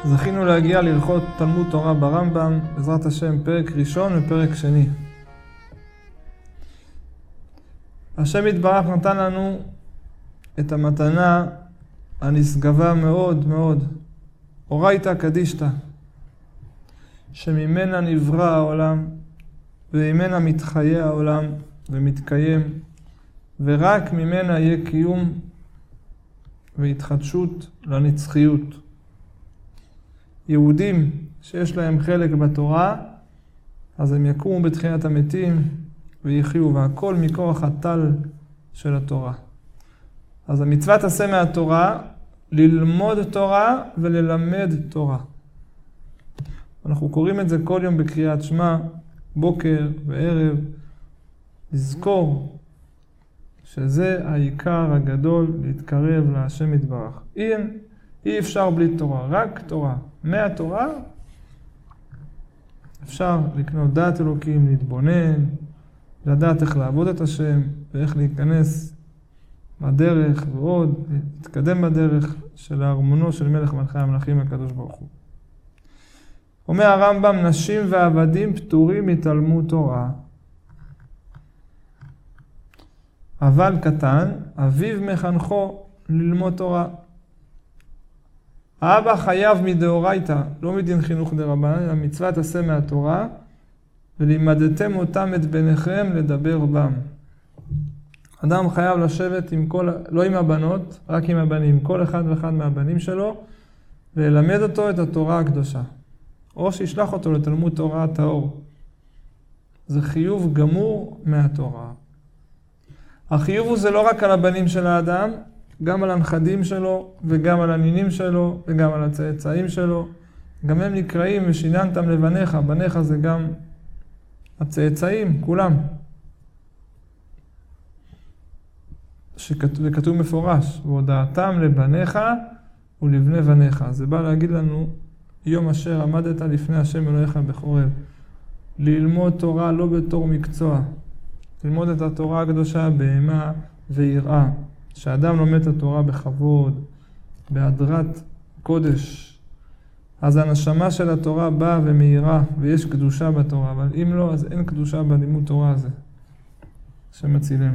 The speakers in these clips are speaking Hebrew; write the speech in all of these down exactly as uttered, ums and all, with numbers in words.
זכינו להגיע ללכות תלמוד תורה ברמב"ם, בעזרת השם, פרק ראשון ופרק שני. השם יתברך נתן לנו את המתנה הנשגבה מאוד מאוד, אורייתא קדישתא, שממנה נברא העולם, וממנה מתחיה העולם ומתקיים, ורק ממנה יהיה קיום והתחדשות לנצחיות. יהודים שיש להם חלק בתורה, אז הם יקומו בתחיית המתים ויחיו, והכל מכוח הטל של התורה. אז המצווה תעשה מהתורה ללמוד תורה וללמד תורה. אנחנו קוראים את זה כל יום בקריאת שמע, בוקר וערב, לזכור שזה העיקר הגדול להתקרב להשם יתברך. אי, אי אפשר בלי תורה, רק תורה. מהתורה אפשר לקנות דעת אלוקים, להתבונן, לדעת איך לעבוד את השם ואיך להיכנס בדרך ועוד, להתקדם בדרך של הארמונו של מלך מלכי המלכים הקדוש ברוך הוא. אומר הרמב"ם, נשים ועבדים פטורים מתלמוד תורה. אבל קטן, אביו מחנכו ללמוד תורה. האבא חייב מדאורייתא, לא מדין חינוך דרבנן, המצווה תעשה מהתורה, ולימדתם אותם את בניכם לדבר בם. אדם חייב לשבת עם כל, לא עם הבנות, רק עם הבנים, כל אחד ואחד מהבנים שלו, וללמד אותו את התורה הקדושה. או שישלח אותו לתלמוד תורה טהור. זה חיוב גמור מהתורה. החיוב הוא זה לא רק על הבנים של האדם, גם על הנכדים שלו, וגם על הנינים שלו, וגם על הצאצאים שלו. גם הם נקראים ושיננתם לבניך, בניך זה גם הצאצאים, כולם. שכתוב מפורש, והודעתם לבניך ולבני בניך. זה בא להגיד לנו, יום אשר עמדת לפני השם אלוהיך בחורב. ללמוד תורה לא בתור מקצוע. ללמוד את התורה הקדושה בהמה ויראה. שאדם לומד את התורה בכבוד, בהדרת קודש. אז הנשמה של התורה באה ומאירה, ויש קדושה בתורה. אבל אם לא, אז אין קדושה בלימוד תורה הזה. שמצילנו.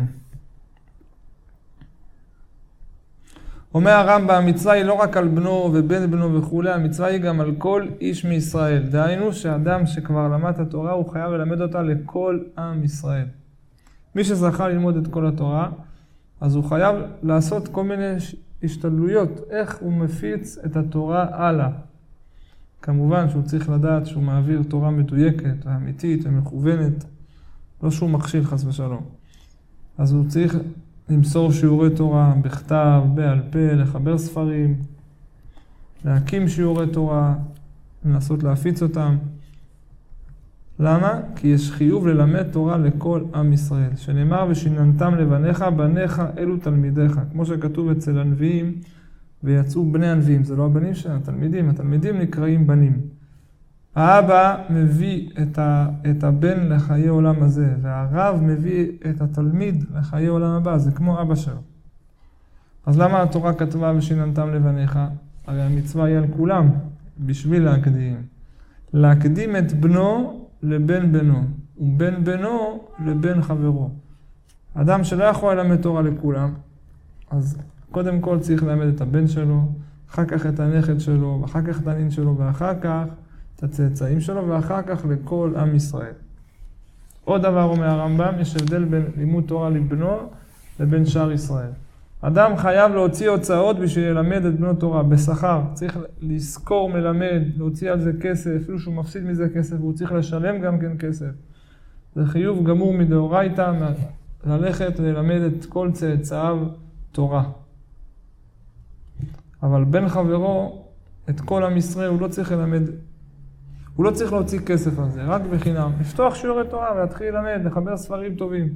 אומר הרמב"ם, המצווה היא לא רק על בנו ובן בנו וכו', המצווה היא גם על כל איש מישראל. דהיינו שאדם שכבר למד את התורה, הוא חייב ללמד אותה לכל עם ישראל. מי שזכה ללמוד את כל התורה, אז הוא חייב לעשות כל מיני השתדלויות, איך הוא מפיץ את התורה הלאה. כמובן שהוא צריך לדעת שהוא מעביר תורה מדויקת, אמיתית ומכוונת, לא שהוא מכשיל חס ושלום. אז הוא צריך למסור שיעורי תורה בכתב, בעל פה, לחבר ספרים, להקים שיעורי תורה, לנסות להפיץ אותם. למה? כי יש חיוב ללמד תורה לכל עם ישראל. שנאמר ושיננתם לבניך, בניך אלו תלמידיך. כמו שכתוב אצל הנביאים, ויצאו בני הנביאים. זה לא הבנים שלהם, התלמידים. התלמידים נקראים בנים. האבא מביא את, ה, את הבן לחיי עולם הזה, והרב מביא את התלמיד לחיי עולם הבא. זה כמו אבא שלו. אז למה התורה כתבה ושיננתם לבניך? הרי המצווה היא על כולם, בשביל להקדים. להקדים את בנו לבן בנו, ובן בנו לבן חברו. אדם שלא יכול ללמד תורה לכולם, אז קודם כל צריך ללמד את הבן שלו, אחר כך את הנכד שלו, ואחר כך את הנין שלו, ואחר כך את הצאצאים שלו, ואחר כך לכל עם ישראל. עוד דבר אומר הרמב"ם, יש הבדל בין לימוד תורה לבנו לבין שאר ישראל. אדם חייב להוציא הוצאות בשביל ללמד את בנו תורה, בשכר. צריך לזכור מלמד, להוציא על זה כסף, אפילו שהוא מפסיד מזה כסף, והוא צריך לשלם גם כן כסף. זה חיוב גמור מדאורייתא, ללכת וללמד את כל צאצאיו תורה. אבל בן חברו, את כל עם ישראל, הוא לא צריך ללמד, הוא לא צריך להוציא כסף על זה, רק בחינם. לפתוח שיעורי תורה ולהתחיל ללמד, לחבר ספרים טובים.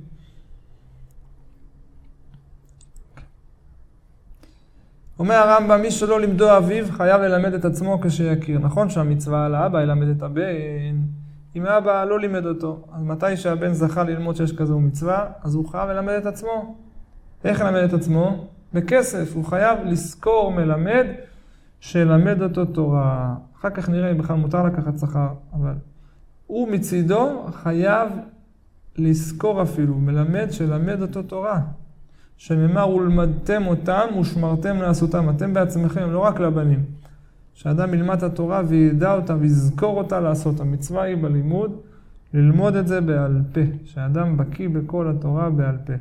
אומר הרמב"ם, מי שלא לימדו אביו חייב ללמד את עצמו כשיכיר. נכון שהמצווה על האבא ילמד את הבן, אם האבא לא לימד אותו, אז מתי שהבן זכה ללמוד שיש כזו מצווה, אז הוא חייב ללמד את עצמו. איך ללמד את עצמו? בכסף. הוא חייב לזכור מלמד שלמד אותו תורה. אחר כך נראה אם בכלל מותר לקחת שכר, אבל הוא מצידו חייב לזכור אפילו, מלמד שלמד אותו תורה. שנאמר, ולמדתם אותם ושמרתם לעשותם. אתם בעצמכם, לא רק לבנים. שאדם ילמד את התורה וידע אותה ויזכור אותה לעשות. המצווה היא בלימוד, ללמוד את זה בעל פה. שאדם בקיא בכל התורה בעל פה.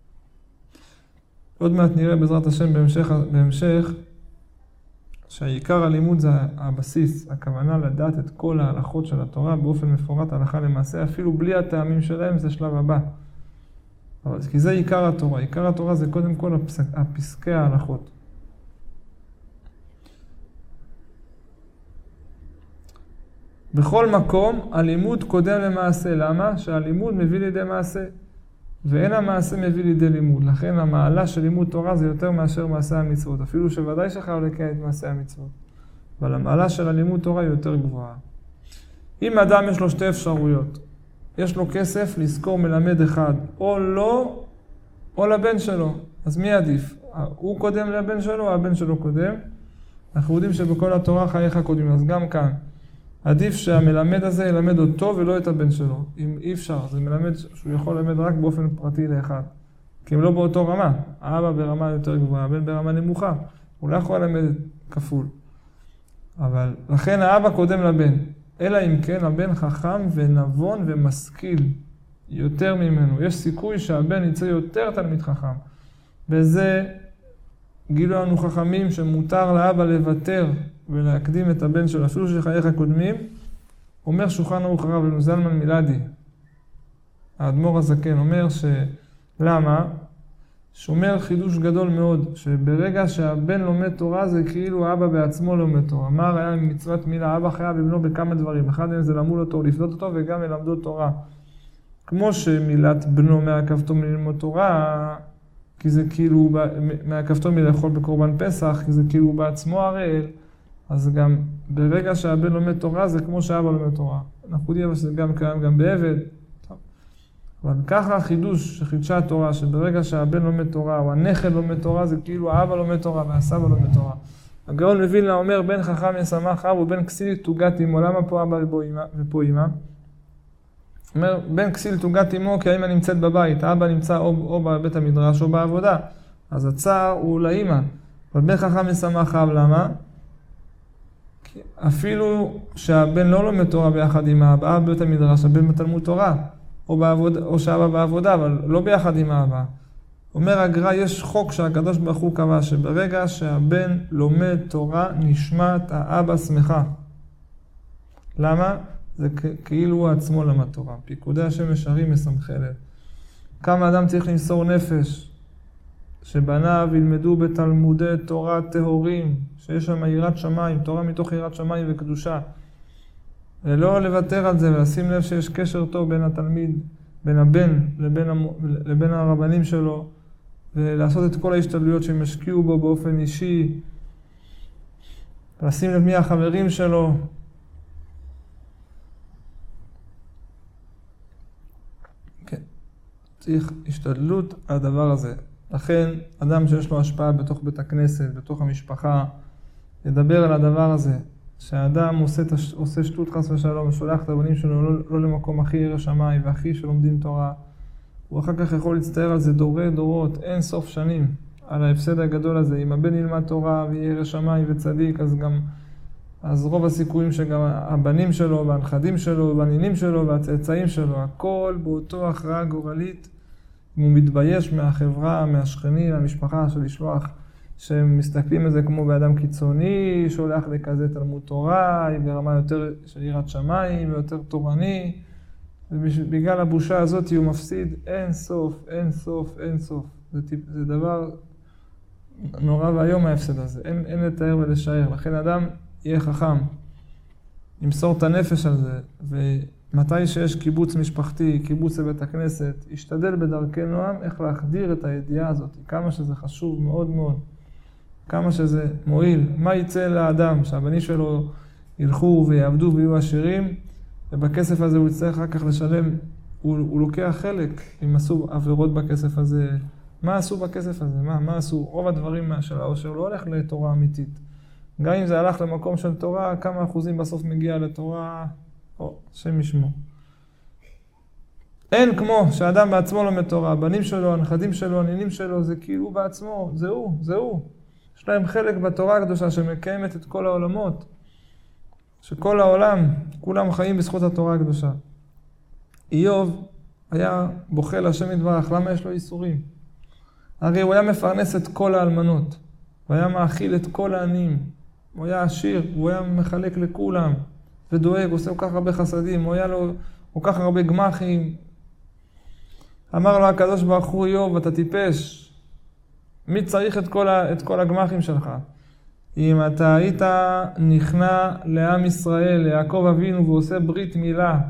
עוד מעט נראה בעזרת השם בהמשך, בהמשך שהעיקר הלימוד זה הבסיס, הכוונה לדעת את כל ההלכות של התורה באופן מפורט הלכה למעשה, אפילו בלי הטעמים שלהם, זה שלב הבא. אבל, כי זה עיקר התורה. עיקר התורה זה קודם כל הפסק, הפסקי ההלכות. בכל מקום, הלימוד קודם למעשה. למה? שהלימוד מביא לידי מעשה. ואין המעשה מביא לידי לימוד. לכן המעלה של לימוד תורה זה יותר מאשר מעשה המצוות. אפילו שוודאי שחייב לקיים את מעשה המצוות. אבל המעלה של הלימוד תורה היא יותר גבוהה. אם אדם יש לו שתי אפשרויות, יש לו כסף לזכור מלמד אחד, או לא, או לבן שלו. אז מי עדיף? הוא קודם לבן שלו, או הבן שלו קודם? אנחנו יודעים שבכל התורה חייך קודמים, אז גם כאן. עדיף שהמלמד הזה ילמד אותו ולא את הבן שלו. אם אי אפשר, זה מלמד שהוא יכול ללמד רק באופן פרטי לאחד. כי הם לא באותו רמה. האבא ברמה יותר גבוהה, הבן ברמה נמוכה. הוא לא יכול ללמד כפול. אבל לכן האבא קודם לבן. אלא אם כן הבן חכם ונבון ומשכיל יותר ממנו. יש סיכוי שהבן יצא יותר תלמיד חכם. וזה גילו לנו חכמים שמותר לאבא לוותר ולהקדים את הבן שלו, אפילו שחייך הקודמים. אומר שולחן ערוך הרב רבי זלמן מלאדי, האדמו"ר הזקן, אומר שלמה? שאומר חידוש גדול מאוד, שברגע שהבן לומד תורה זה כאילו האבא בעצמו לומד תורה. מה היה מצוות מילה? האבא חייב לבנו בכמה דברים. אחד מהם זה למול אותו, לפדות אותו וגם ללמדו תורה. כמו שמילת בנו מעכבתו מללמוד תורה, כי זה כאילו מעכבתו מלאכול בקורבן פסח, כי זה כאילו בעצמו הראל. אז גם ברגע שהבן לומד תורה זה כמו שהאבא לומד תורה. אנחנו יודעים שזה גם קיים גם בעבד. אבל ככה החידוש שחידשה התורה, שברגע שהבן לומד תורה או הנכד לומד תורה, זה כאילו האבא לומד תורה והסבא לומד תורה. הגאון מווילנה אומר, בן חכם ישמח אב ובן כסיל תוגת אמו. למה פה אבא ופה אמא? אומר, בן כסיל תוגת אמו כי האמא נמצאת בבית, האבא נמצא או, או בבית המדרש או בעבודה. אז הצער הוא לאמא. אבל בן חכם ישמח אב, למה? אפילו שהבן לא לומד תורה ביחד עם האבא, אבא בבית המדרש, הבן בתלמוד תורה. או, בעבוד, או שאבא בעבודה, אבל לא ביחד עם האבא. אומר הגר"א, יש חוק שהקדוש ברוך הוא קבע, שברגע שהבן לומד תורה, נשמת האבא שמחה. למה? זה כאילו הוא עצמו למד תורה. פיקודי השם ישרים משמחי לב. כמה אדם צריך למסור נפש, שבניו ילמדו בתלמודי תורה טהורים, שיש שם יראת שמיים, תורה מתוך יראת שמיים וקדושה. ולא לוותר על זה, ולשים לב שיש קשר טוב בין התלמיד, בין הבן לבין, לבין הרבנים שלו, ולעשות את כל ההשתדלויות שהם השקיעו בו באופן אישי, ולשים לב מי החברים שלו. כן, צריך השתדלות על הדבר הזה. לכן, אדם שיש לו השפעה בתוך בית הכנסת, בתוך המשפחה, ידבר על הדבר הזה. שהאדם עושה, עושה שטות חס ושלום, ושולח את הבנים שלו לא, לא למקום הכי ירא שמיים והכי שלומדים תורה. הוא אחר כך יכול להצטער על זה דורי דורות, אין סוף שנים, על ההפסד הגדול הזה. אם הבן ילמד תורה ויהיה ירא שמיים וצדיק, אז גם, אז רוב הסיכויים שגם הבנים שלו והנכדים שלו והנינים שלו והצאצאים שלו, הכל באותו הכרעה גורלית. אם הוא מתבייש מהחברה, מהשכנים, מהמשפחה של לשלוח, שהם מסתכלים על זה כמו באדם קיצוני, שולח לכזה תלמוד תורה, ברמה יותר של יראת שמיים, ויותר תורני, ובגלל הבושה הזאת הוא מפסיד אין סוף, אין סוף, אין סוף. זה, טיפ, זה דבר נורא והיום ההפסד הזה, אין, אין לתאר ולשער. לכן אדם יהיה חכם, ימסור את הנפש על זה, ומתי שיש קיבוץ משפחתי, קיבוץ לבית הכנסת, ישתדל בדרכי נועם איך להחדיר את הידיעה הזאת, כמה שזה חשוב מאוד מאוד. כמה שזה מועיל. מה יצא לאדם? שהבנים שלו ילכו ויעבדו ויהיו עשירים, ובכסף הזה הוא יצטרך אחר כך לשלם, הוא, הוא לוקח חלק, אם עשו עבירות בכסף הזה. מה עשו בכסף הזה? מה, מה עשו? רוב הדברים של העושר לא הולך לתורה אמיתית. גם אם זה הלך למקום של תורה, כמה אחוזים בסוף מגיע לתורה, או, השם ישמור. אין כמו שאדם בעצמו לומד תורה, הבנים שלו, הנכדים שלו, הנינים שלו, זה כאילו בעצמו, זה הוא, זה הוא. יש להם חלק בתורה הקדושה שמקיימת את כל העולמות, שכל העולם, כולם חיים בזכות התורה הקדושה. איוב היה בוכה להשם יתברך, למה יש לו איסורים? הרי הוא היה מפרנס את כל האלמנות, הוא היה מאכיל את כל העניים, הוא היה עשיר, הוא היה מחלק לכולם, ודואג, עושה כל כך הרבה חסדים, הוא היה לו כל כך הרבה גמחים. אמר לו הקדוש ברוך הוא, איוב, אתה טיפש, מי צריך את כל, ה, את כל הגמחים שלך? אם אתה היית נכנע לעם ישראל, ליעקב אבינו, ועושה ברית מילה,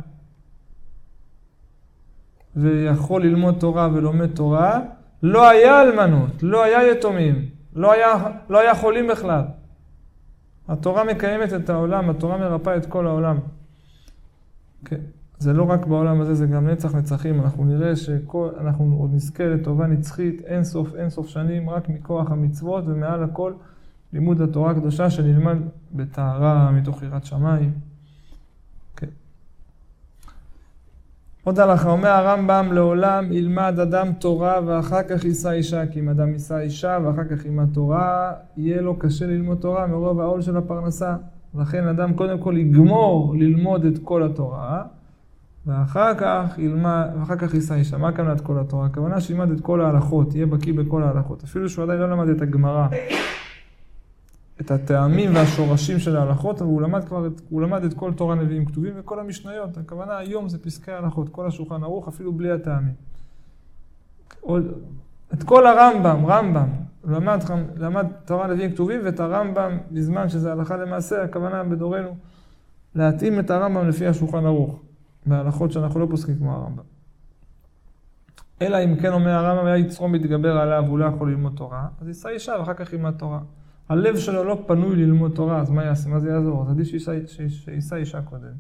ויכול ללמוד תורה ולומד תורה, לא היה אלמנות, לא היה יתומים, לא היה, לא היה חולים בכלל. התורה מקיימת את העולם, התורה מרפאה את כל העולם. כן. זה לא רק בעולם הזה, זה גם נצח נצחים. אנחנו נראה שאנחנו עוד נזכה לטובה נצחית, אין סוף, אין סוף שנים, רק מכוח המצוות, ומעל הכל לימוד התורה הקדושה שנלמד בטהרה מתוך יראת שמיים. כן. עוד הלכה, אומר הרמב"ם, לעולם ילמד אדם תורה ואחר כך יישא אישה, כי אם אדם יישא אישה ואחר כך ילמד תורה, יהיה לו קשה ללמוד תורה מרוב העול של הפרנסה. לכן אדם קודם כל יגמור ללמוד את כל התורה, ואחר כך ילמד, ואחר כך יישא אישה. מה הכוונה את כל התורה? הכוונה שילמד את כל ההלכות, יהיה בקיא בכל ההלכות. אפילו שהוא עדיין לא למד את הגמרא, את הטעמים והשורשים של ההלכות, אבל הוא למד כבר, הוא למד את כל תורה נביאים כתובים וכל המשניות. הכוונה היום זה פסקי ההלכות, כל השולחן ערוך, אפילו בלי הטעמים. את כל הרמב"ם, רמב"ם, למד, למד תורה נביאים כתובים, ואת הרמב"ם בזמן שזה הלכה למעשה, הכוונה בדורנו להתאים את הרמב"ם לפי השולחן ערוך. בהלכות שאנחנו לא פוסקים כמו הרמב"ם. אלא אם כן אומר הרמב"ם היה יצרו מתגבר עליו, הוא לא יכול ללמוד תורה, אז יישא אישה ואחר כך ילמד תורה. הלב שלו לא פנוי ללמוד תורה, אז מה יעשה? מה זה יעזור? אז עדיף שיישא אישה קודם.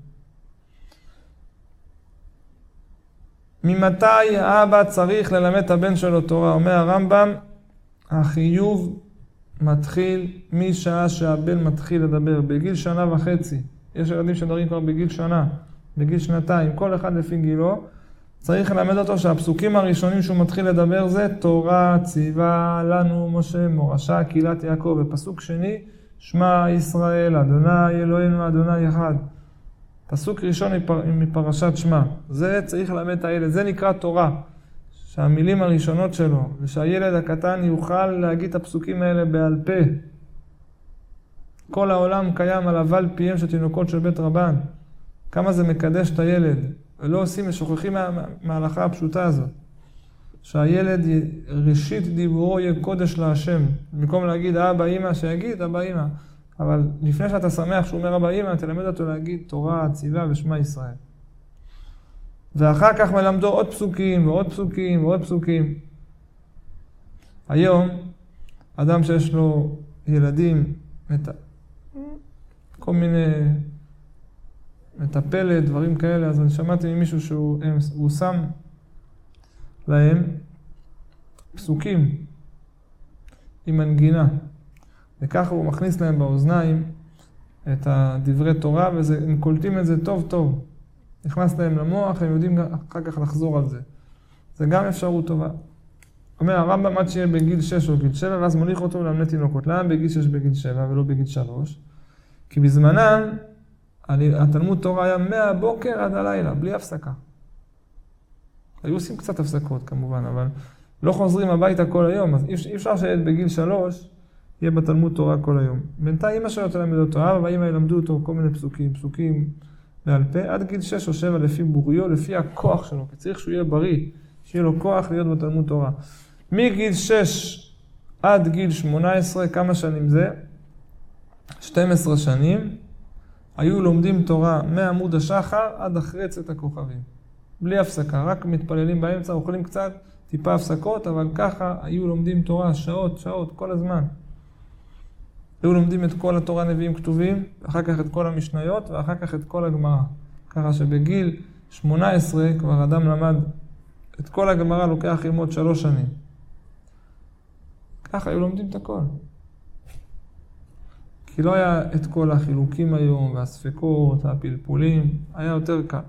ממתי האבא צריך ללמד את הבן שלו תורה? אומר הרמב"ם, החיוב מתחיל משעה שהבן מתחיל לדבר, בגיל שנה וחצי. יש ילדים שמדברים כבר בגיל שנה. בגיל שנתיים, כל אחד לפי גילו, צריך ללמד אותו שהפסוקים הראשונים שהוא מתחיל לדבר זה תורה ציווה לנו משה מורשה קהילת יעקב, ופסוק שני שמע ישראל אדוני אלוהינו אדוני אחד. פסוק ראשון מפרשת שמע. זה צריך ללמד את הילד, זה נקרא תורה, שהמילים הראשונות שלו, ושהילד הקטן יוכל להגיד את הפסוקים האלה בעל פה. כל העולם קיים על אבל פיהם של תינוקות של בית רבן. כמה זה מקדש את הילד, ולא עושים ושוכחים מה, מההלכה הפשוטה הזאת. שהילד ראשית דיבורו יהיה קודש להשם. במקום להגיד אבא אמא, שיגיד אבא אמא. אבל לפני שאתה שמח שהוא אומר אבא אמא, תלמד אותו להגיד תורה, ציווה ושמע ישראל. ואחר כך מלמדו עוד פסוקים ועוד פסוקים ועוד פסוקים. היום, אדם שיש לו ילדים, כל מיני מטפלת, דברים כאלה, אז אני שמעתי ממישהו שהוא הם, הוא שם להם פסוקים עם מנגינה, וככה הוא מכניס להם באוזניים את הדברי תורה, והם קולטים את זה טוב טוב. נכנס להם למוח, הם יודעים אחר כך לחזור על זה. זה גם אפשרות טובה. אומר הרמב"ם עד שיהיה בגיל שש או גיל שבע, ואז מוליך אותו ללמד תינוקות. למה בגיל שש בגיל שבע ולא בגיל שלוש? כי בזמנם התלמוד תורה היה מהבוקר עד הלילה, בלי הפסקה. היו עושים קצת הפסקות כמובן, אבל לא חוזרים הביתה כל היום, אז אי אפשר שילד בגיל שלוש יהיה בתלמוד תורה כל היום. בינתיים אמא שלו תלמד אותו, אבא ואמא ילמדו אותו כל מיני פסוקים, פסוקים בעל פה, עד גיל שש או שבע לפי בוריו, לפי הכוח שלו, כי צריך שהוא יהיה בריא, שיהיה לו כוח להיות בתלמוד תורה. מגיל שש עד גיל שמונה עשרה, כמה שנים זה? שתים עשרה שנים, היו לומדים תורה מעמוד השחר עד אחרי צאת הכוכבים. בלי הפסקה, רק מתפללים באמצע, אוכלים קצת, טיפה הפסקות, אבל ככה היו לומדים תורה שעות, שעות, כל הזמן. היו לומדים את כל התורה נביאים כתובים, ואחר כך את כל המשניות, ואחר כך את כל הגמרא. ככה שבגיל שמונה עשרה כבר אדם למד את כל הגמרא, לוקח ללמוד שלוש שנים. ככה היו לומדים את הכל. כי לא היה את כל החילוקים היום, והספקות, והפלפולים, היה יותר קל.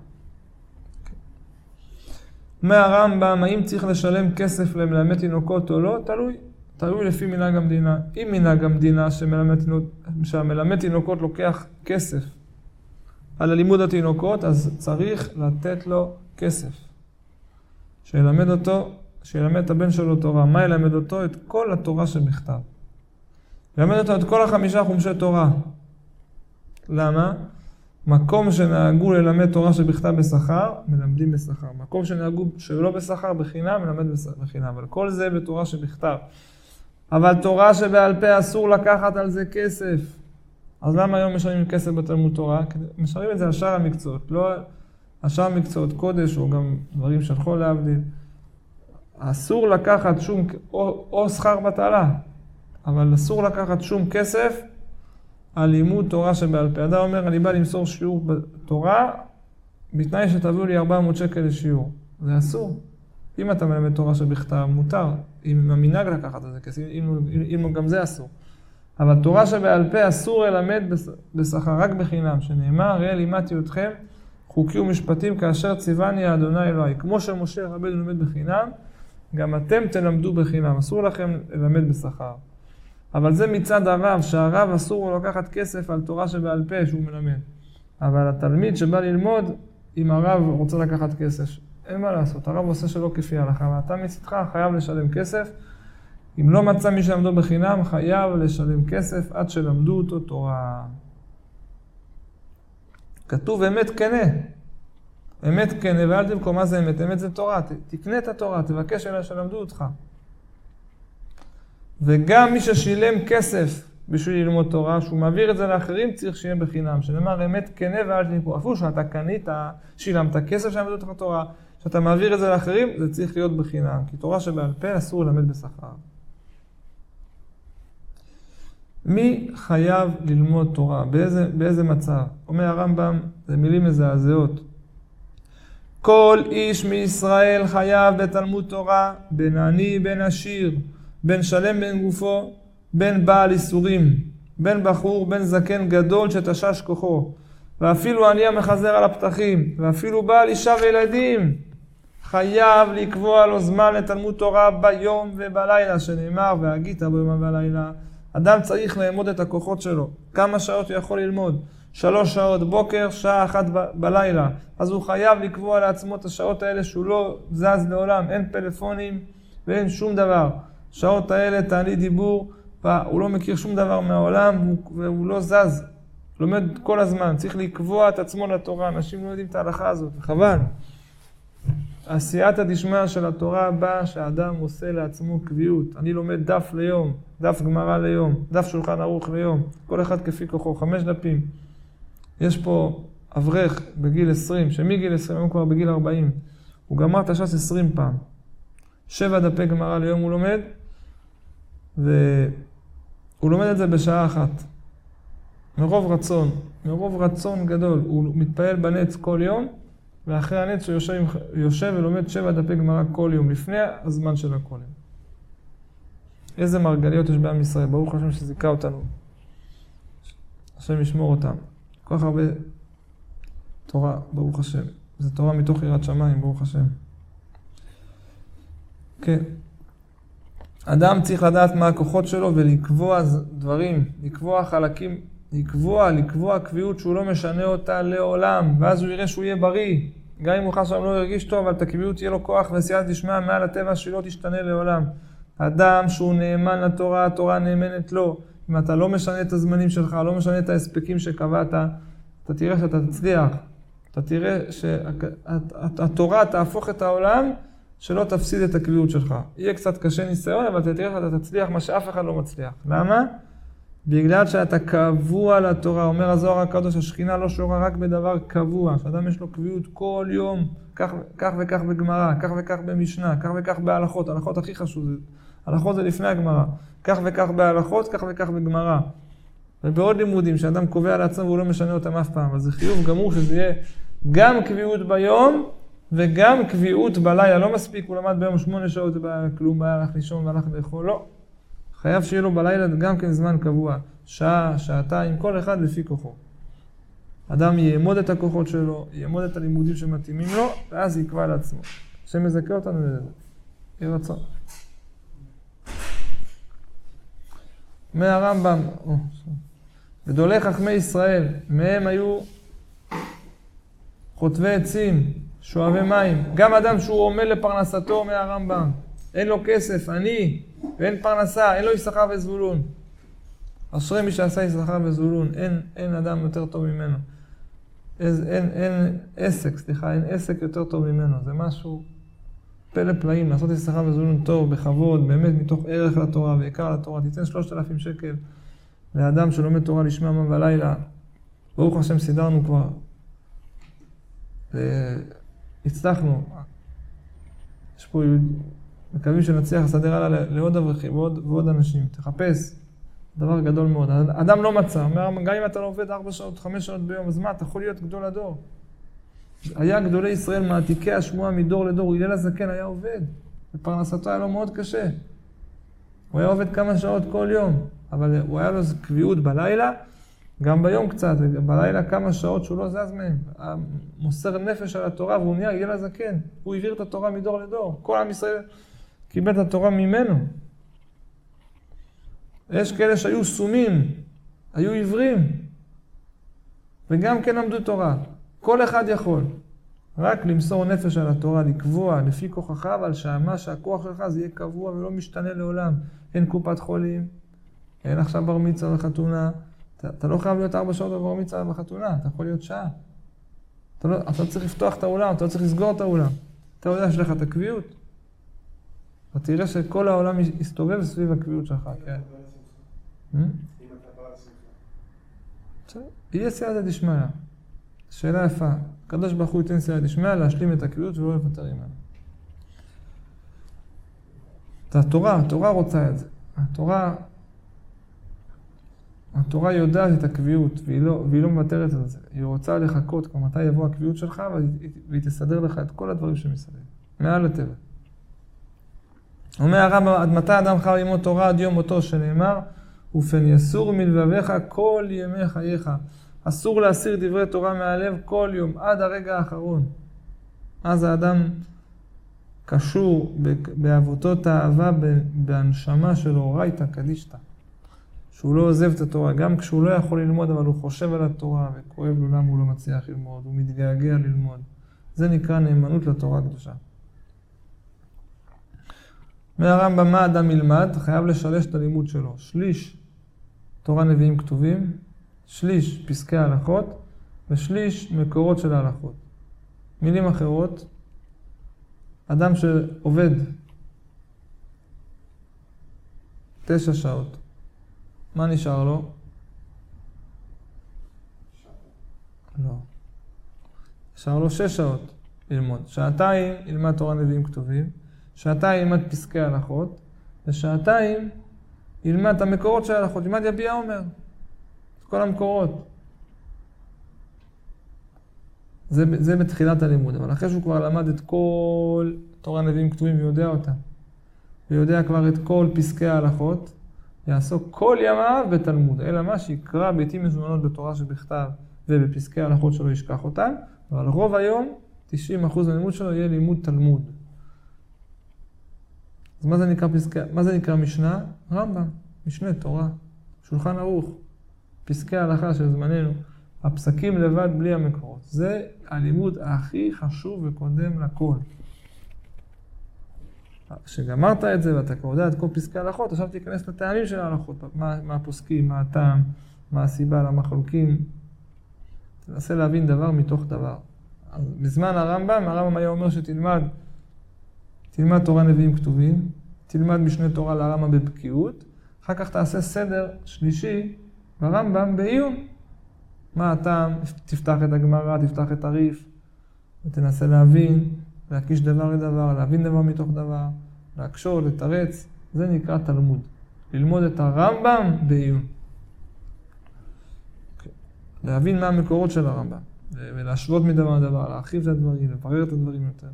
מהרמב"ם, האם צריך לשלם כסף למלמד תינוקות או לא? תלוי. תלוי לפי מנהג המדינה. אם מנהג המדינה שהמלמד תינוקות לוקח כסף על הלימוד התינוקות, אז צריך לתת לו כסף. שילמד אותו, שילמד את הבן שלו תורה. מה ילמד אותו? את כל התורה שבכתב. ילמד אותו את כל החמישה חומשי תורה. למה? מקום שנהגו ללמד תורה שבכתב בשכר, מלמדים בשכר. מקום שנהגו שלא בשכר בחינם, מלמד בחינם. אבל כל זה בתורה שבכתב. אבל תורה שבעל פה אסור לקחת על זה כסף. אז למה היום משלמים כסף בתלמוד תורה? משלמים את זה על שאר המקצועות. לא על שאר המקצועות קודש, או גם דברים של חול להבדיל. אסור לקחת שום, או, או שכר בטלה. אבל אסור לקחת שום כסף על לימוד תורה שבעל פה. אדם אומר, אני בא למסור שיעור בתורה, בתנאי שתביאו לי ארבע מאות שקל לשיעור. זה אסור. אם אתה מלמד תורה שבכתב, מותר. אם המנהג לקחת את זה, כסף, אם, אם, אם גם זה אסור. אבל תורה שבעל פה אסור ללמד בשכר, רק בחינם, שנאמר, ראה לימדתי אתכם חוקי ומשפטים כאשר ציווני האדוני אלוהי. כמו שמשה רבנו לומד בחינם, גם אתם תלמדו בחינם. אסור לכם ללמד בשכר. אבל זה מצד הרב, שהרב אסור לו לקחת כסף על תורה שבעל פה שהוא מלמד. אבל התלמיד שבא ללמוד, אם הרב רוצה לקחת כסף, אין מה לעשות, הרב עושה שלא כפי ההלכה, ואתה מצדך חייב לשלם כסף. אם לא מצא מי שלמדו בחינם, חייב לשלם כסף עד שלמדו אותו תורה. כתוב אמת כנה. אמת כנה, ואל תבכו, מה זה אמת? אמת זה תורה, תקנה את התורה, תבקש אליה שלמדו אותך. וגם מי ששילם כסף בשביל ללמוד תורה, שהוא מעביר את זה לאחרים, צריך שיהיה בחינם. שנאמר אמת כנה ואל תבכו. אפילו שאתה קנית, שילמת כסף שלמדו אותך תורה, שאתה מעביר את זה לאחרים, זה צריך להיות בחינם. כי תורה שבעל פה אסור ללמד בשכר. מי חייב ללמוד תורה? באיזה, באיזה מצב? אומר הרמב"ם, זה מילים מזעזעות. כל איש מישראל חייב בתלמוד תורה, בין עני בין עשיר, בין שלם בין גופו, בין בעל איסורים, בין בחור, בין זקן גדול שתשש כוחו, ואפילו עני המחזר על הפתחים, ואפילו בעל אישה וילדים, חייב לקבוע לו זמן לתלמוד תורה ביום ובלילה, שנאמר, והגית ביום ובלילה. אדם צריך לאמוד את הכוחות שלו. כמה שעות הוא יכול ללמוד? שלוש שעות בוקר, שעה אחת ב- בלילה. אז הוא חייב לקבוע לעצמו את השעות האלה שהוא לא זז לעולם. אין פלאפונים ואין שום דבר. שעות האלה תעלי דיבור, הוא לא מכיר שום דבר מהעולם והוא לא זז. לומד כל הזמן. צריך לקבוע את עצמו לתורה. אנשים לא יודעים את ההלכה הזאת. חבל. עשייתא דשמיא של התורה באה שהאדם עושה לעצמו קביעות. אני לומד דף ליום, דף גמרא ליום, דף שולחן ערוך ליום, כל אחד כפי כוחו, חמש דפים. יש פה אברך בגיל עשרים, שמגיל עשרים הוא כבר בגיל ארבעים. הוא גמר את הש"ס עשרים פעם. שבע דפי גמרא ליום הוא לומד, והוא לומד את זה בשעה אחת. מרוב רצון, מרוב רצון גדול. הוא מתפעל בנץ כל יום, ואחרי הנץ הוא יושב, יושב ולומד שבע דפי גמרא כל יום, לפני הזמן של הכל יום. איזה מרגליות יש בעם ישראל, ברוך השם שזיכה אותנו. השם ישמור אותם. כל כך הרבה תורה, ברוך השם. זו תורה מתוך יראת שמיים, ברוך השם. כן. אדם צריך לדעת מה הכוחות שלו ולקבוע דברים, לקבוע חלקים, לקבוע, לקבוע קביעות שהוא לא משנה אותה לעולם, ואז הוא יראה שהוא יהיה בריא. גם אם הוא חס ושלום לא ירגיש טוב, אבל את הקביעות יהיה לו כוח ועשייתא דשמיא מעל הטבע שלא תשתנה לעולם. אדם שהוא נאמן לתורה, התורה נאמנת לו. אם אתה לא משנה את הזמנים שלך, לא משנה את ההספקים שקבעת, אתה תראה שאתה תצליח. אתה תראה שהתורה תהפוך את העולם שלא תפסיד את הקביעות שלך. יהיה קצת קשה ניסיון, אבל אתה תראה שאתה תצליח מה שאף אחד לא מצליח. למה? בגלל שאתה קבוע לתורה. אומר הזוהר הקדוש, השכינה לא שורה רק בדבר קבוע. שאדם יש לו קביעות כל יום, כך, כך וכך בגמרא, כך וכך במשנה, כך וכך בהלכות. הלכות הכי חשוב, הלכות זה לפני הגמרא. כך וכך בהלכות, כך וכך בגמרא. ובעוד לימודים שאדם קובע לעצמו והוא לא משנה אותם אף פעם. אז זה חיוב גמור שזה יהיה גם קביעות ביום וגם קביעות בלילה. לא מספיק, הוא למד ביום שמונה שעות, כלום, הלך לישון והלך לאכול, לא. חייב שיהיה לו בלילה גם כן זמן קבוע. שעה, שעתיים, כל אחד לפי כוחו. אדם יעמוד את הכוחות שלו, יעמוד את הלימודים שמתאימים לו, ואז יקבע לעצמו. השם מזכה אותנו לזה. יהיה רצון. מהרמב"ם, גדולי חכמי ישראל, מהם היו חוטבי עצים, שואבי מים. גם אדם שהוא עומד לפרנסתו מהרמב"ם, אין לו כסף, עני, ואין פרנסה, אין לו יששכר וזבולון. אשרי מי שעשה יששכר וזבולון, אין, אין אדם יותר טוב ממנו. אין, אין, אין עסק, סליחה, אין עסק יותר טוב ממנו. זה משהו פלא פלאים, לעשות יששכר וזבולון טוב, בכבוד, באמת מתוך ערך לתורה ועיקר לתורה. תיתן שלושת אלפים שקל לאדם שלומד תורה לשמוע יומם ולילה. ברוך השם סידרנו כבר. הצלחנו. יש פה, מקווים שנצליח לסדר הלאה לעוד אברכים ועוד, ועוד אנשים. תחפש. דבר גדול מאוד. אדם לא מצא. גם אם אתה לא עובד ארבע שעות, חמש שעות ביום, אז מה? אתה יכול להיות גדול הדור. היה גדולי ישראל מעתיקי השמועה מדור לדור. הלל הזקן היה עובד. ופרנסתו היה לו מאוד קשה. הוא היה עובד כמה שעות כל יום. אבל הוא היה לו קביעות בלילה, גם ביום קצת, בלילה כמה שעות שהוא לא זז מהם. מוסר נפש על התורה, והוא נהיה הלל הזקן. הוא העביר את התורה מדור לדור. כל עם ישראל קיבל את התורה ממנו. יש כאלה שהיו סומים, היו עיוורים, וגם כן למדו תורה. כל אחד יכול. רק למסור נפש על התורה, לקבוע לפי כוחך, אבל שהמה שהכוח שלך זה יהיה קבוע ולא משתנה לעולם. אין קופת חולים, אין עכשיו בר מצווה וחתונה. אתה, אתה לא חייב להיות ארבע שעות בבר מצווה וחתונה, אתה יכול להיות שעה. אתה לא, אתה לא צריך לפתוח את האולם, אתה לא צריך לסגור את האולם. אתה יודע שיש לך את הקביעות. אתה תראה שכל העולם יסתובב סביב הקביעות שלך. כן. יהיה סייעתא דשמיא. שאלה יפה. הקדוש ברוך הוא ייתן סייעתא דשמיא להשלים את הקביעות ולא לוותר ממנו. התורה, התורה רוצה את זה. התורה, התורה יודעת את הקביעות והיא לא, והיא לא מוותרת על זה. היא רוצה לחכות כבר מתי יבוא הקביעות שלך והיא, והיא תסדר לך את כל הדברים שמסביב. מעל לטבע. אומר הרמב"ם, עד מתי אדם חייב ללמוד תורה עד יום מותו, שנאמר, ופן יסור מלבביך כל ימי חייך. אסור להסיר דברי תורה מהלב כל יום, עד הרגע האחרון. אז האדם קשור בעבותות האהבה, בהנשמה שלו, אורייתא קדישתא. שהוא לא עוזב את התורה, גם כשהוא לא יכול ללמוד, אבל הוא חושב על התורה, וכואב לו למה הוא לא מצליח ללמוד, הוא מתגעגע ללמוד. זה נקרא נאמנות לתורה הקדושה. מהרמב"ם, מה אדם ילמד? חייב לשלש את הלימוד שלו. שליש תורה נביאים כתובים, שליש פסקי ההלכות, ושליש מקורות של ההלכות. מילים אחרות, אדם שעובד תשע שעות, מה נשאר לו? לא. נשאר לו שש שעות ללמוד. שעתיים ילמד תורה נביאים כתובים, שעתיים ילמד פסקי ההלכות, ושעתיים ילמד את המקורות של ההלכות, ילמד יביע אומר. את כל המקורות. זה, זה בתחילת הלימוד, אבל אחרי שהוא כבר למד את כל תורה נביאים כתובים ויודע אותם, ויודע כבר את כל פסקי ההלכות, יעסוק כל ימיו בתלמוד, אלא מה שיקרא בעתים מזומנות בתורה שבכתב ובפסקי ההלכות שלו ישכח אותם, אבל רוב היום, תשעים אחוז מהלימוד שלו יהיה לימוד תלמוד. אז מה זה נקרא פסקי, מה זה נקרא משנה? רמב"ם, משנה תורה, שולחן ערוך, פסקי ההלכה של זמננו, הפסקים לבד בלי המקורות. זה הלימוד הכי חשוב וקודם לכל. כשגמרת את זה ואתה כבר יודע את כל פסקי ההלכות, עכשיו תיכנס לטעמים של ההלכות, מה, מה הפוסקים, מה הטעם, מה הסיבה, למה חלוקים. תנסה להבין דבר מתוך דבר. אז בזמן הרמב"ם, הרמב"ם היה אומר שתלמד, תלמד תורה נביאים כתובים, תלמד משנה תורה לרמב"ם בבקיאות, אחר כך תעשה סדר שלישי ברמב"ם בעיון. מה הטעם? תפתח את הגמרא, תפתח את הריף, ותנסה להבין, להקיש דבר לדבר, להבין דבר מתוך דבר, להקשור, לתרץ. זה נקרא תלמוד. ללמוד את הרמב"ם בעיון. להבין מה המקורות של הרמב"ם, ולהשוות מדבר לדבר, להרחיב את הדברים, לברר את הדברים יותר.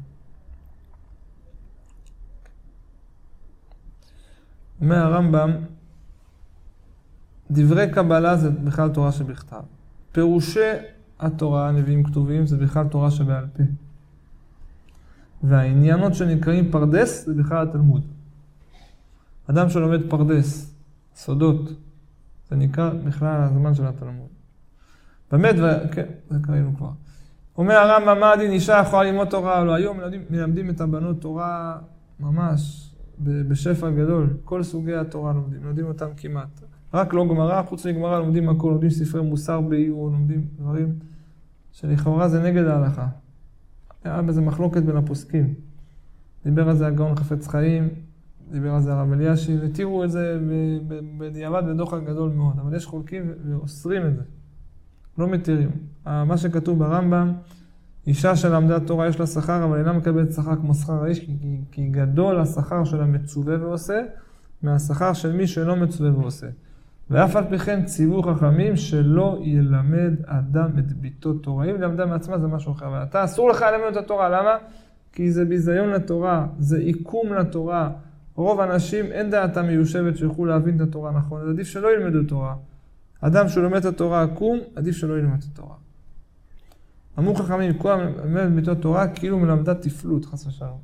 אומר הרמב"ם, דברי קבלה זה בכלל תורה שבכתב. פירושי התורה, הנביאים כתובים, זה בכלל תורה שבעל פה. והעניינות שנקראים פרדס זה בכלל התלמוד. אדם שלומד פרדס, סודות, זה נקרא בכלל הזמן של התלמוד. באמת, ו... כן, זה קראינו כבר. אומר הרמב"ם, מה הדין אישה יכולה ללמוד תורה או לא? היום מלמדים, מלמדים את הבנות תורה ממש בשפע גדול. כל סוגי התורה לומדים, לומדים אותם כמעט. רק לא גמרא, חוץ מגמרא לומדים הכל, לומדים ספרי מוסר בעיון, לומדים דברים שלכאורה זה נגד ההלכה. היה בזה מחלוקת בין הפוסקים. דיבר על זה הגאון חפץ חיים, דיבר על זה הרב אלישיב, ותראו את זה בדיעבד בדוחק גדול מאוד, אבל יש חולקים ואוסרים את זה. לא מתירים. מה שכתוב ברמב"ם, אישה שלמדה תורה יש לה שכר, אבל אינה מקבלת שכר כמו שכר האיש, כי, כי גדול השכר של המצווה ועושה, מהשכר של מי שלא מצווה ועושה. ואף על פי כן ציוו חכמים שלא ילמד אדם את ביתו תורה. אם למדה מעצמה זה משהו אחר, אבל אתה אסור לך ללמד את התורה, למה? כי זה ביזיון לתורה, זה עיקום לתורה. רוב האנשים אין דעתם מיושבת שיוכלו להבין את התורה נכון, אז עדיף שלא ילמדו תורה. אדם שהוא לומד את התורה עקום, עדיף שלא ילמד את התורה. אמרו חכמים, כל המלמד את ביתו תורה כאילו מלמדה תפלות, חס ושלום.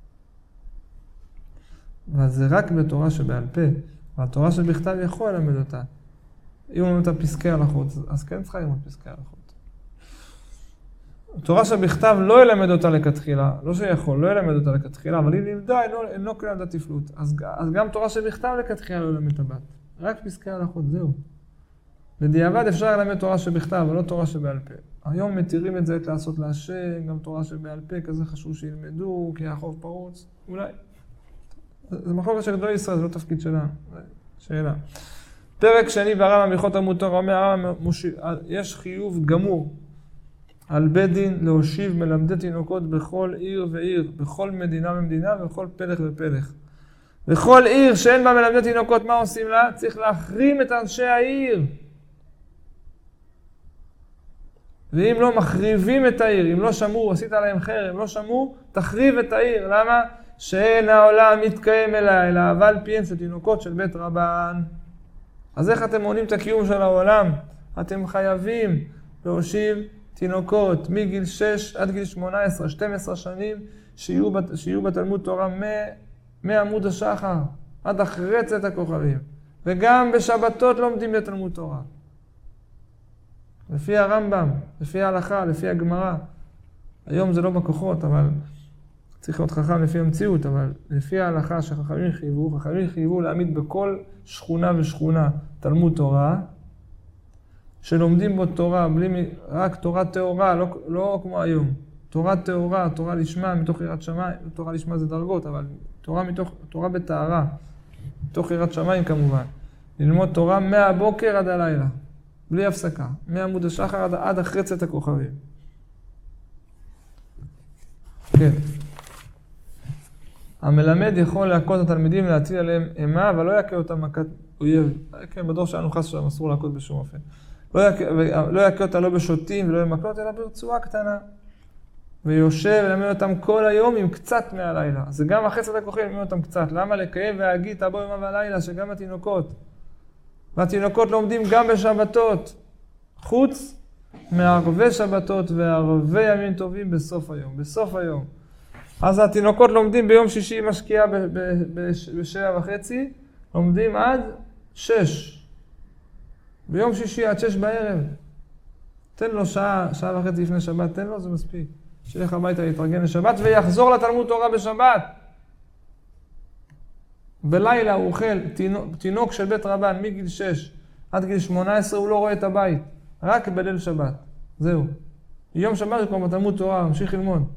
אבל זה רק בתורה שבעל פה, והתורה שבכתב יכול ללמד אותה. אם הוא לומד את פסקי הלכות, אז כן צריכה ללמוד פסקי הלכות. התורה שבכתב לא ילמד אותה לכתחילה, לא שיכול, לא ילמד אותה לכתחילה, אבל היא לימדה, היא לא כלמדה תפלות. אז, אז גם תורה שבכתב לכתחילה לא ילמד את הבת. רק פסקי הלכות, זהו. בדיעבד אפשר ללמד תורה שבכתב, אבל לא תורה שבעל פה. היום מתירים את זה לעשות להשם, גם תורה שבעל פה, כזה חשוב שילמדו, כי החוב פרוץ, אולי. זה מחלוקת של גדולי ישראל, זה לא תפקיד שלה. שאלה. פרק שני והרמב"ם בהלכות תלמוד תורה, אומר הרמב"ם, יש חיוב גמור על בית דין להושיב מלמדי תינוקות בכל עיר ועיר, בכל מדינה ומדינה ובכל פלך ופלך. בכל עיר שאין בה מלמדי תינוקות, מה עושים לה? צריך להחרים את אנשי העיר. ואם לא מחריבים את העיר, אם לא שמעו, עשית עליהם חרם, לא שמעו, תחריב את העיר. למה? שאין העולם מתקיים אלא, אלא אבל פיהם של תינוקות של בית רבן. אז איך אתם מונים את הקיום של העולם? אתם חייבים להושיב תינוקות מגיל שש עד גיל שמונה עשרה, שתים עשרה שנים, שיהיו, שיהיו בתלמוד תורה מעמוד השחר, עד אחרי צאת הכוכבים. וגם בשבתות לומדים בתלמוד תורה. לפי הרמב"ם, לפי ההלכה, לפי הגמרא. היום זה לא בכוחות, אבל צריך להיות חכם לפי המציאות, אבל לפי ההלכה שחכמים חייבו, חכמים חייבו להעמיד בכל שכונה ושכונה תלמוד תורה, שלומדים בו תורה, בלי, רק תורה תאורה, לא, לא כמו היום. תורה תאורה, תורה לשמה, מתוך יראת שמיים, תורה לשמה זה דרגות, אבל תורה, מתוך, תורה בתארה, מתוך יראת שמיים כמובן. ללמוד תורה מהבוקר עד הלילה, בלי הפסקה, מעמוד השחר עד, עד אחרי צאת הכוכבים. כן. המלמד יכול להכות את התלמידים להטיל עליהם אימה, אבל לא יקה אותם מכת אויב. כן, בדור שלנו חס שם אסור להכות בשום אופן. לא יקה, לא יקה אותה לא בשוטים ולא במקלות, אלא ברצועה קטנה. ויושב ולמד אותם כל היום עם קצת מהלילה. זה גם אחרי צאת הכוכבים ללמד אותם קצת. למה לקיים והגיד תבוא יומה והלילה, שגם התינוקות. והתינוקות לומדים גם בשבתות. חוץ מערבי שבתות וערבי ימים טובים בסוף היום. בסוף היום. אז התינוקות לומדים ביום שישי משקיעה בשבע וחצי, לומדים עד שש. ביום שישי עד שש בערב. תן לו שעה, שעה וחצי לפני שבת, תן לו, זה מספיק. שילך הביתה להתארגן לשבת ויחזור לתלמוד תורה בשבת. בלילה הוא אוכל תינוק, תינוק של בית רבן מגיל שש עד גיל שמונה עשרה, הוא לא רואה את הבית. רק בליל שבת. זהו. יום שבת הוא כבר בתלמוד תורה, המשיך ללמוד.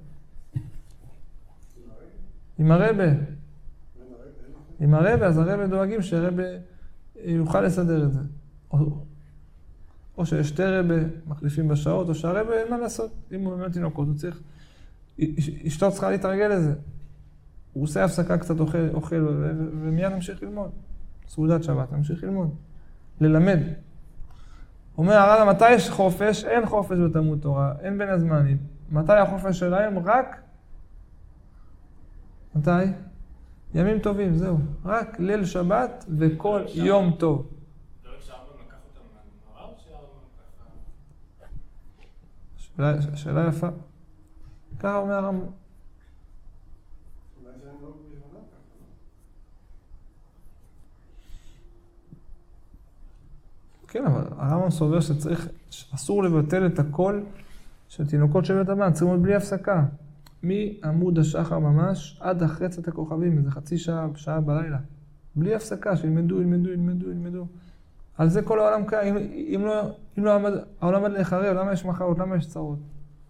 עם הרבה. עם הרבה, אז הרבה דואגים שהרבה יוכל לסדר את זה. או, או שיש שתי רבה מחליפים בשעות, או שהרבה אין מה לעשות. אם הוא באמת תינוקות, הוא צריך... אשתו צריכה להתרגל לזה. הוא עושה הפסקה קצת אוכל, אוכל ומיד נמשיך ללמוד. סעודת שבת, נמשיך ללמוד. ללמד. אומר הרב, מתי יש חופש? אין חופש בתלמוד תורה, אין בין הזמנים. מתי החופש שלהם? רק... מתי? ימים טובים, זהו. רק ליל שבת וכל יום טוב. לא אפשר במקום שאלה, שאלה יפה. ככה אומר הרמב"ם. אולי זה לא בזמנה ככה, לא? כן, אבל הרמב"ם סובר שצריך, אסור לבטל את הכל של תינוקות שבט הבן, צריכים להיות בלי הפסקה. מעמוד השחר ממש עד אחרי צאת הכוכבים, איזה חצי שעה, שעה בלילה. בלי הפסקה, שילמדו, ילמדו, ילמדו, ילמדו. על זה כל העולם קיים. אם, אם לא, אם לא עמד, העולם עד להיחרב, למה יש מחרות, למה יש צרות?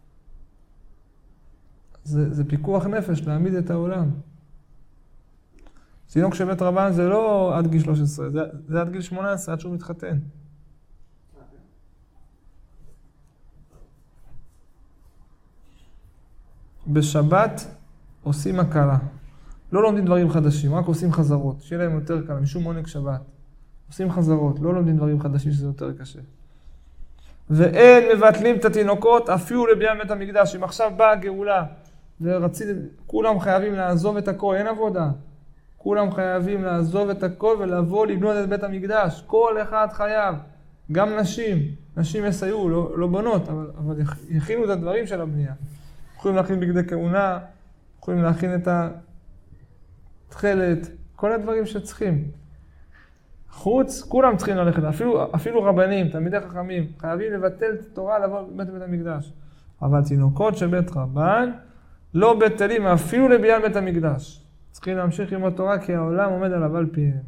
זה, זה פיקוח נפש, להעמיד את העולם. תינוק שבט רבן זה לא עד גיל שלוש עשרה, זה, זה עד גיל שמונה עשרה, עד שהוא מתחתן. בשבת עושים הקלה. לא לומדים דברים חדשים, רק עושים חזרות. שיהיה להם יותר קל, משום עונג שבת. עושים חזרות, לא לומדים דברים חדשים שזה יותר קשה. ואין מבטלים את התינוקות אפילו לבניין בית המקדש. אם עכשיו באה הגאולה ורציתם, כולם חייבים לעזוב את הכל, אין עבודה. כולם חייבים לעזוב את הכל ולבוא לבנות את בית המקדש. כל אחד חייב. גם נשים. נשים יסייעו, לא, לא בנות, אבל, אבל יכינו את הדברים של הבנייה. יכולים להכין בגדי כהונה, יכולים להכין את התכלת, כל הדברים שצריכים. חוץ, כולם צריכים ללכת, אפילו, אפילו רבנים, תלמידי חכמים, חייבים לבטל את התורה לבוא לבית בית המקדש. אבל תינוקות שבית רבן לא בטלים אפילו לבניין בית המקדש. צריכים להמשיך עם התורה כי העולם עומד עליו על פיהם.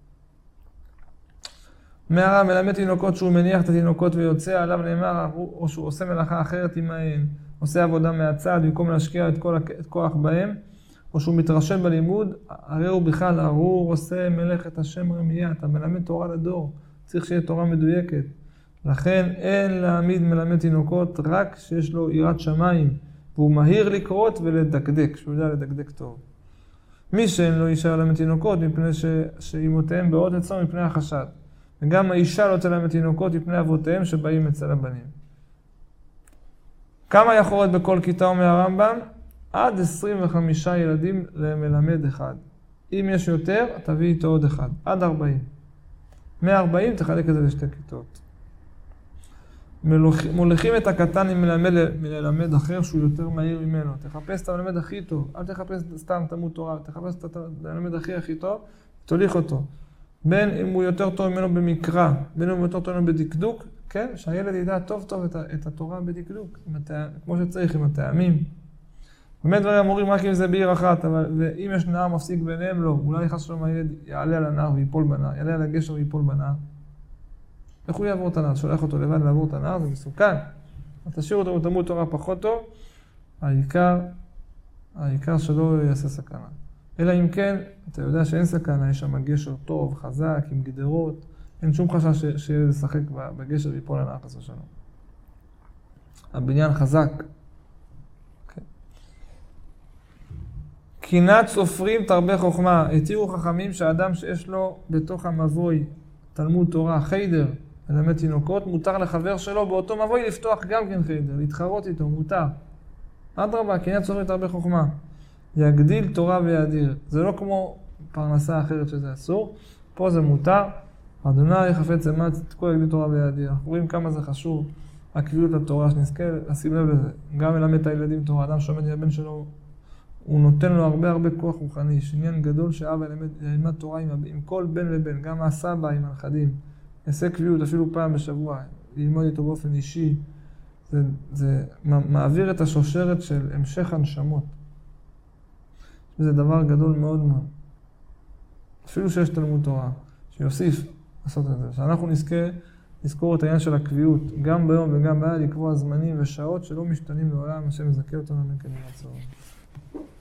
מהר"ם מלמד תינוקות שהוא מניח את התינוקות ויוצא עליו נאמר, או שהוא עושה מלאכה אחרת עמהן, עושה עבודה מהצד במקום להשקיע את כל הכוח בהם, או שהוא מתרשם בלימוד, הרי הוא בכלל ארור עושה מלאכת השם רמייה, אתה מלמד תורה לדור, צריך שיהיה תורה מדויקת. לכן אין להעמיד מלמד תינוקות רק שיש לו יראת שמיים, והוא מהיר לקרות ולדקדק, שהוא יודע לדקדק טוב. מי שאין לו אישה ללמד תינוקות, מפני ש... שאימותיהם באות אצלו מפני החשד. וגם האישה לא תלמד תינוקות מפני אבותיהם שבאים אצל הבנים. כמה יכולות בכל כיתה אומר הרמב"ם? עד עשרים וחמישה ילדים למלמד אחד. אם יש יותר, תביא איתו עוד אחד. עד ארבעים. מאה וארבעים תחלק את זה לשתי כיתות. מוליכים את הקטן עם מלמד, מלמד אחר שהוא יותר מהיר ממנו. תחפש את המלמד הכי טוב. אל תחפש סתם תלמוד תורה. תחפש את המלמד הכי הכי טוב, תוליך אותו. בין אם הוא יותר טוב ממנו במקרא, בין אם הוא יותר טוב ממנו בדקדוק, כן? שהילד ידע טוב טוב את, את התורה בדקדוק, הטע... כמו שצריך, עם הטעמים. באמת דברים אמורים רק אם זה בעיר אחת, אבל ואם יש נער מפסיק ביניהם, לא. אולי חס ושלום הילד יעלה על הנער ויפול בנער, יעלה על הגשר ויפול בנער. איך הוא יעבור את הנער? שולח אותו לבד לעבור את הנער, זה מסוכן. אז תשאיר אותו בתלמוד תורה פחות טוב, העיקר, העיקר שלא יעשה סכנה. אלא אם כן, אתה יודע שאין סכנה, יש שם גשר טוב, חזק, עם גדרות, אין שום חשש שישחק בגשר ויפול הנער חס ושלום. הבניין חזק. קינת סופרים תרבה חוכמה. התירו חכמים שהאדם שיש לו בתוך המבוי תלמוד תורה, חיידר, מלמד תינוקות, מותר לחבר שלו באותו מבוי לפתוח גם כן חיידר, להתחרות איתו, מותר. אדרבה, קינת סופרים תרבה חוכמה. יגדיל תורה ויאדיר. זה לא כמו פרנסה אחרת שזה אסור, פה זה מותר. אדוני חפץ אמץ, תקוע יגדיל תורה ויאדיר. אנחנו רואים כמה זה חשוב, הקבילות לתורה, שנזכה לשים לב לזה. גם מלמד את הילדים תורה, אדם שעומד עם הבן שלו, הוא נותן לו הרבה הרבה כוח רוחני. יש עניין גדול שאבא ילמד תורה עם, עם כל בן ובן, גם הסבא עם הנכדים. יעשה קביעות אפילו פעם בשבוע, ללמוד איתו באופן אישי. זה, זה מעביר את השושרת של המשך הנשמות. זה דבר גדול מאוד מאוד. אפילו שיש תלמוד תורה, שיוסיף לעשות את זה. שאנחנו נזכה לזכור את העניין של הקביעות, גם ביום וגם בלילה, לקבוע זמנים ושעות שלא משתנים לעולם, השם יזכה אותנו מכן לעצור.